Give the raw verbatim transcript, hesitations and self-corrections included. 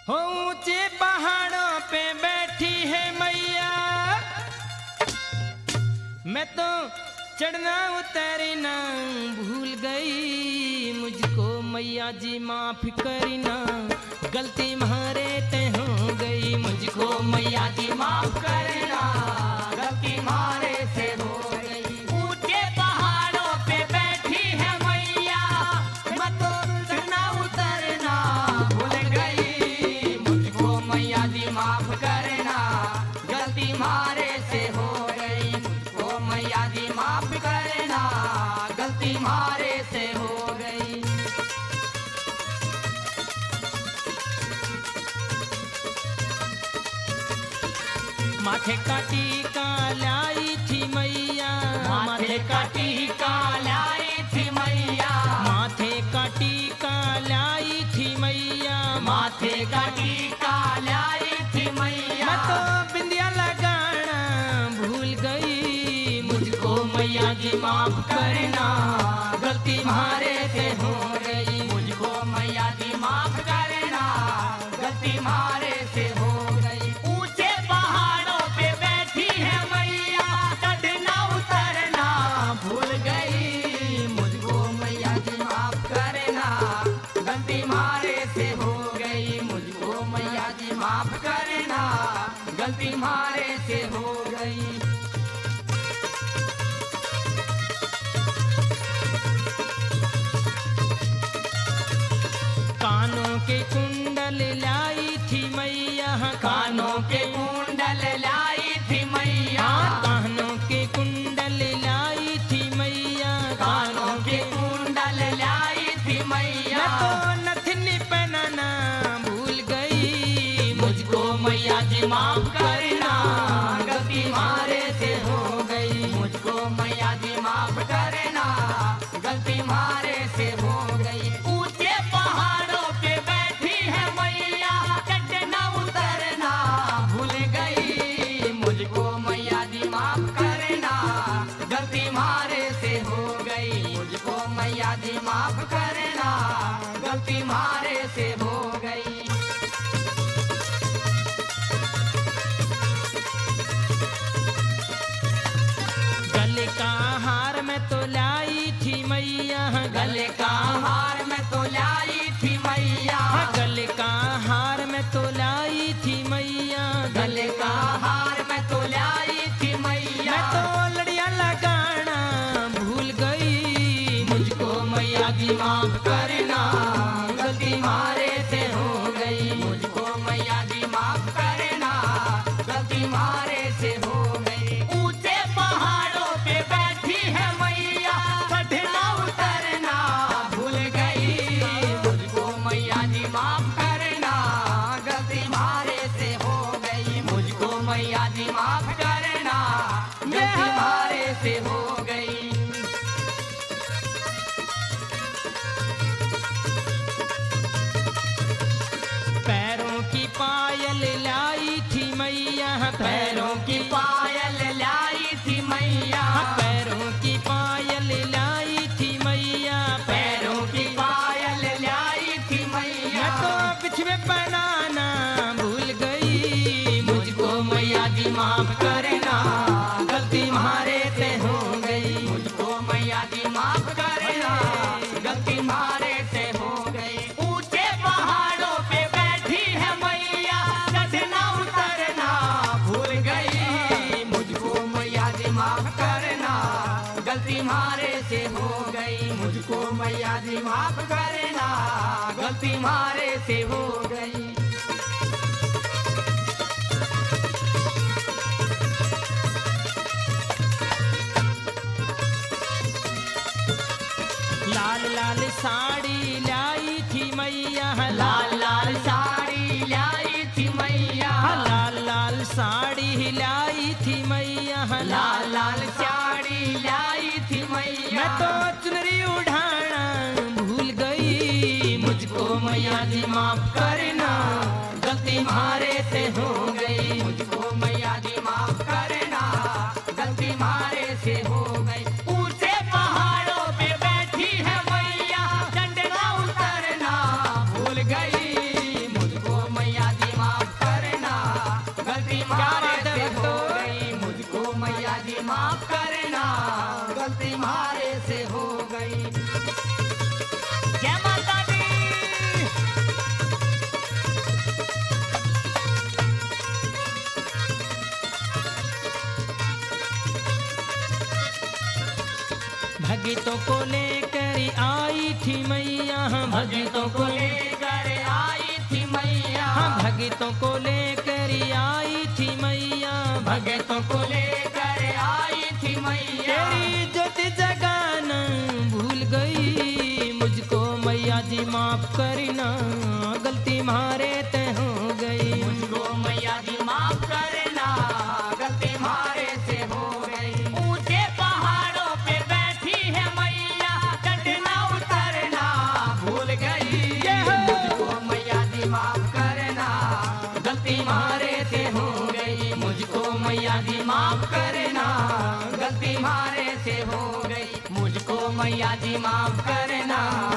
हो ऊंचे पहाड़ों पे बैठी है मैया, मैं तो चढ़ना उतरना भूल गई, मुझको मैया जी माफ करना, गलती मारे ते हो गई, मुझको मैया जी माफ करना, गलती मारे से हो गई। ऊंचे पहाड़ों पे बैठी है मैया, मैं तो चढ़ना उतरना भूल गई, मुझको मैया जी माफ करना, गलती मारे से हो गई, मुझको मैया जी माफ करना, गलती मारे से हो गई। माथे का टीका लाई थी मैया, माथे का टीका लाई थी मैया, माथे का टीका लाई थी मैया, माथे का टीका लाई थी मैया, मैं तो बिंदिया लगाना भूल गई, मुझको मैया जी माफ करना, गलती मारे से हो गई, मुझको मैया जी माफ करना, गलती मारे से हो गई। ऊंचे पहाड़ों पे बैठी है मैया, चढ़ना उतरना भूल गई, मुझको मैया जी माफ करना, गलती मारे से हो गई, मुझको मैया जी माफ करना, गलती मारे से हो गई। कानों के कुंडल लाई थी मैया, कानों के कुंडल लाई थी मैया, कानों के कुंडल लाई थी मैया, कानों के कुंडल लाई थी मैया, मैं तो नथनी पहनाना भूल गई, मुझको मैया जी माफ करना, गलती मारे से हो गई, मुझको मैया जी माफ करना, गलती मारे से हो गई। ऊंचे पहाड़ों पे बैठी है मैया, चढ़ना उतरना भूल गई, मुझको मैया जी माफ करना, गलती मारे से हो गई, मुझको मैया जी माफ करना, गलती मारे से हो गई। गले का हार में तो लाई थी मैया, गले का हार में तो लाई थी मैया, गले का हार में तो लाई थी मैया, गले का हार में तो लाई थी मैया, मैं तो लड़ियां लगाना भूल गई, मुझको मैया जी माफ करना, गलती मारे से हो गई, मुझको मैया जी माफ करना, गलती मारे से हो गई। ऊंचे पहाड़ों पे बैठी है मैया, चढ़ना उतरना भूल गई, मुझको मैया जी माफ करना, गलती मारे से हो गई, मुझको मैया जी माफ करना, गलती मारे से हो गई। पैरों की पायल लाई थी मैया, पैरों की पायल लाई थी मैया, पैरों की पायल लाई थी मैया, पैरों की पायल लाई थी मैया, मैं तो बिछवे बनाना भूल गई, मुझको मैया जी माफ करना, गलती मारे से हो गई, मुझको मैया जी माफ करना, गलती मारे से हो गई। ऊंचे पहाड़ों पे बैठी है मैया, चढ़ना उतरना भूल गई, मुझको मैया जी माफ करना, गलती मारे से हो गई, मुझको मैया जी माफ करना, गलती मारे से हो गई। लाल लाल साड़ी लाई थी मैया, लाल लाल साड़ी लाई थी मैया, लाल लाल साड़ी लाई थी मैया, लाल लाल साड़ी लाई थी मैया, मैं तो चुनरी उठाना भूल गई, मुझको मैया जी माफ करना, गलती मारे से हो गई, मुझको मैया जी माफ करना, गलती मारे से हो गई। ऊंचे पहाड़ों पे बैठी है मैया, चढ़ना उतरना भूल गई, मुझको मैया भगतों को लेकर आई थी मैया, भगतों को लेकर आई थी मैया, हाँ भगतों को लेकर आई थी मैया, भगतों को लेकर आई थी मैया। तेरी ज्योति जगाना भूल गई मुझको मैया जी माफ करना, गलती मारे ते हो गई। मुझको मैया जी माफ करना, गलती मारे से हो गई। ऊंचे पहाड़ों पे बैठी है मैया, चढ़ना उतरना भूल गई। मुझको मैया जी माफ करना, गलती मारे से हो गई। मुझको मैया जी माफ करना, गलती मारे से हो गई। मुझको मैया जी माफ करना।